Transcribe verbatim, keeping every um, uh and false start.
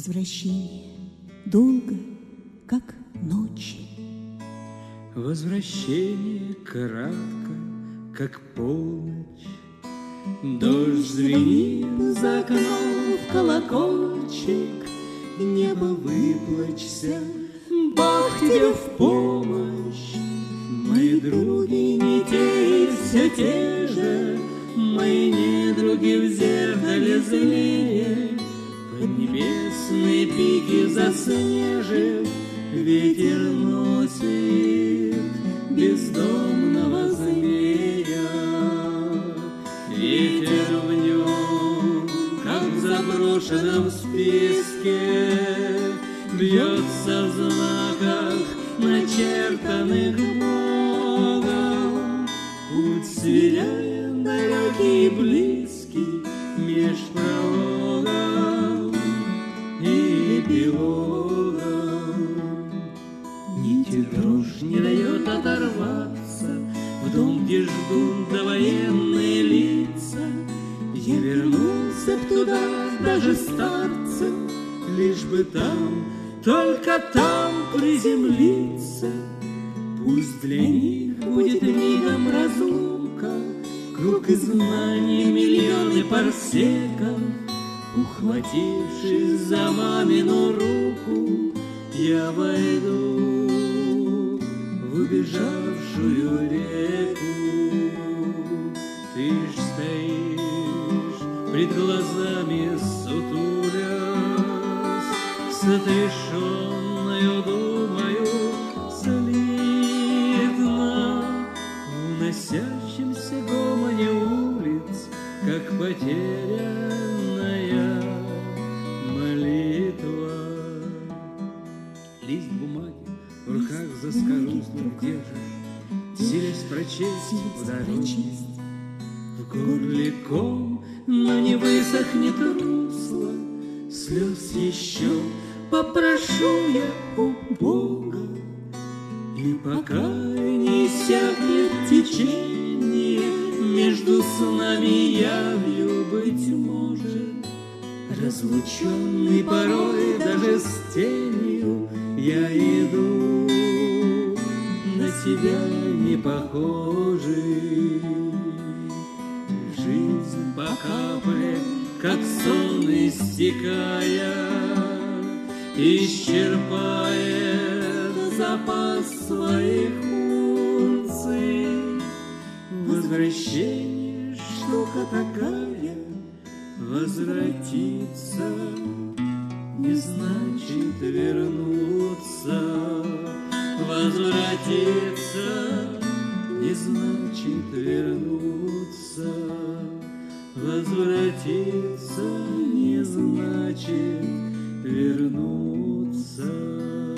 Возвращение долго, как ночи. Возвращение кратко, как полночь. Дождь звенит за окном в колокольчик. Небо, выплачься, Бог тебе в помощь. Мои други не те, все те же, мои недруги в зеркале злее. Поднебесные пики заснежив, ветер носит бездомного змея. Ветер в нем, как в заброшенном списке, бьется в знаках, начертанных Богом. Путь сверяя далекий и близкий меж прологом и эпилогом. Нити дрожь не дает оторваться в дом, где ждут довоенные лица. Я вернулся б туда, даже старцем, лишь бы там, только там приземлиться. Пусть для них будет мигом разлука, круг и знания миллионы парсеков. Ухватившись за мамину руку, я войду в убежавшую реку. Ты ж стоишь пред глазами сутулясь, с отрешенною думаю слитно, в уносящемся гомоне улиц, как потерянная молитва. Лист бумаги в руках заскорузлых держишь, силясь прочесть в дороге. В горле ком, но не высохнет русло слез еще. Попрошу я у Бога, и пока не иссякнет течение, между снами явью, быть может, разлученный порой даже с тенью, я иду на тебя не похожий. Жизнь по капле, как сон истекая, исчерпает запас своих унций. Возвращение штука такая, возвратиться не значит вернуться. Возвратиться не значит вернуться. Возвратиться не значит вернуться.